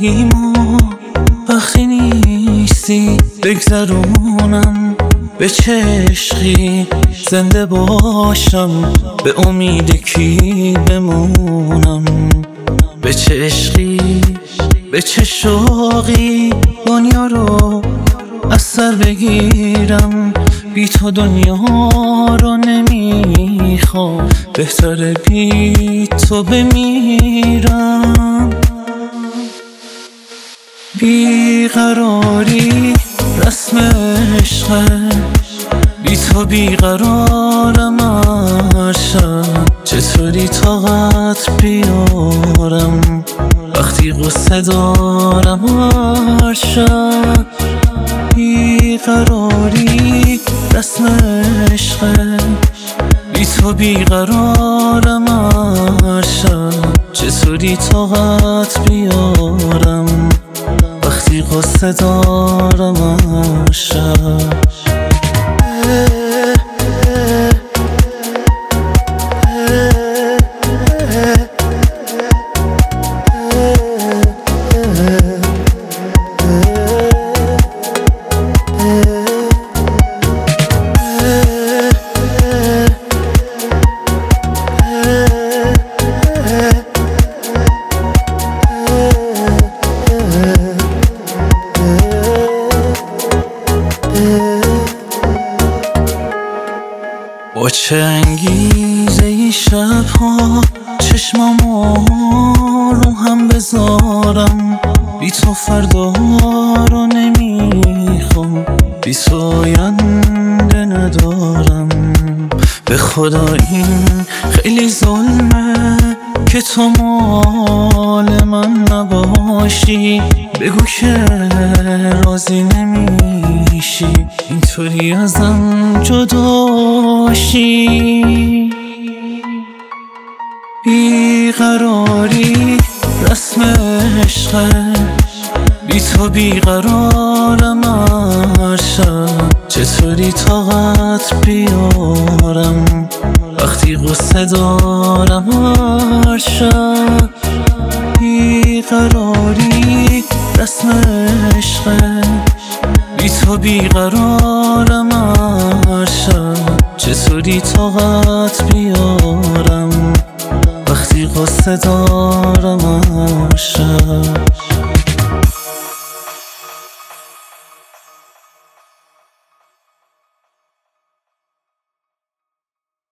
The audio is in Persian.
زندگیمو وقتی نیستی بگذرونم، به چه عشقی زنده باشم، به امید کی بمونم، به چه عشقی به چه شوقی دنیا رو از سر بگیرم. بی تو دنیا رو نمیخوام، بهتره بی تو بمیرم. بیقراری رسم عشقه، بی تو بیقرارم هر شب. چطوری طاقت بیارم وقتی غصه دارم هر شب. بیقراری رسم عشقه، بی تو بیقرارم هر شب. چطوری طاقت بیارم وقتی غصه دارم هر شب. با چه انگیزه ای شبها چشمامو رو هم بذارم. بی تو فردا رو نمیخوام، بی تو آینده ندارم. به خدا این خیلی ظلمه که تو مال من نباشی. بگو که راضی نمیشی اینطوری ازم جداشی. بیقراری رسم عشقه، بی تو بیقرارم هر شب. چطوری طاقت بیارم وقتی غصه دارم هر شب. بیقراری رسم عشقه، بی تو بیقرارم هر شب. چطوری طاقت بیارم وقتی غصه دارم هر شب.